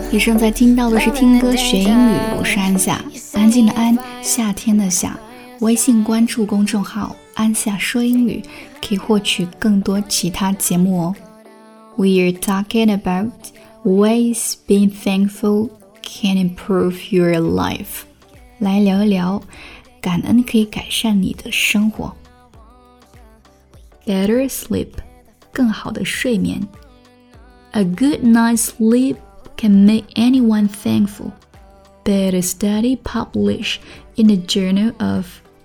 你正在听到的是听歌学英语，我是安夏，安静的安，夏天的夏。微信关注公众号安夏说英语，可以获取更多其他节目哦。We're talking about ways being thankful can improve your life. 来聊一聊，感恩可以改善你的生活。Better sleep， 更好的睡眠。A good night's sleep can make anyone thankful, but a study published in the Journal of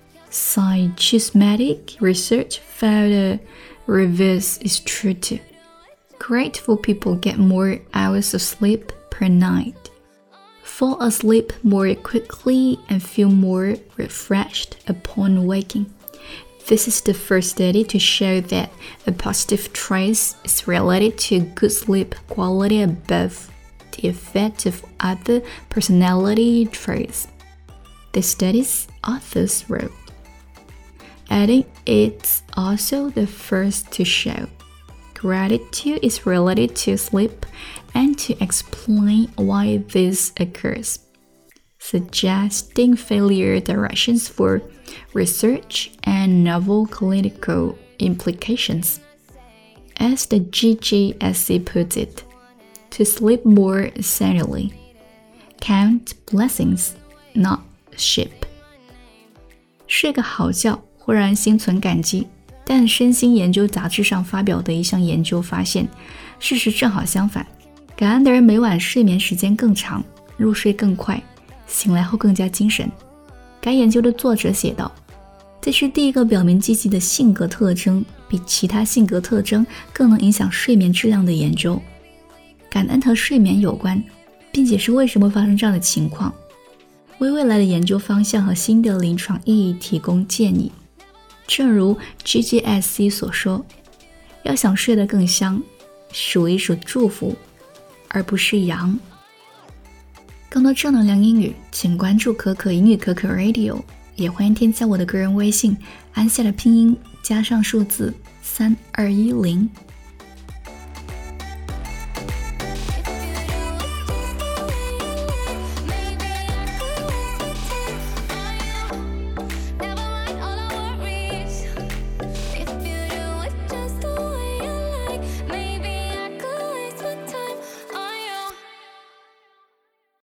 Scientific Research found the reverse is true too. Grateful people get more hours of sleep per night, fall asleep more quickly, and feel more refreshed upon waking. This is the first study to show that a positive trait is related to good sleep quality above the effect of other personality traits. The study's authors wrote, adding it's also the first to show gratitude is related to sleep and to explain why this occurs, suggesting failure directions for research and novel clinical implications. As the GGSC puts it, to sleep more soundly, count blessings, not sheep. 睡个好觉会让人心存感激，但身心研究杂志上发表的一项研究发现，事实正好相反，感恩的人每晚睡眠时间更长，入睡更快，醒来后更加精神。该研究的作者写道，这是第一个表明积极的性格特征比其他性格特征更能影响睡眠质量的研究。感恩和睡眠有关，并解释为什么发生这样的情况，为未来的研究方向和新的临床意义提供建议。正如 GGSC 所说，要想睡得更香，数一数祝福，而不是羊。更多正能量英语，请关注可可英语可可 Radio， 也欢迎添加我的个人微信安夏的拼音加上数字3210。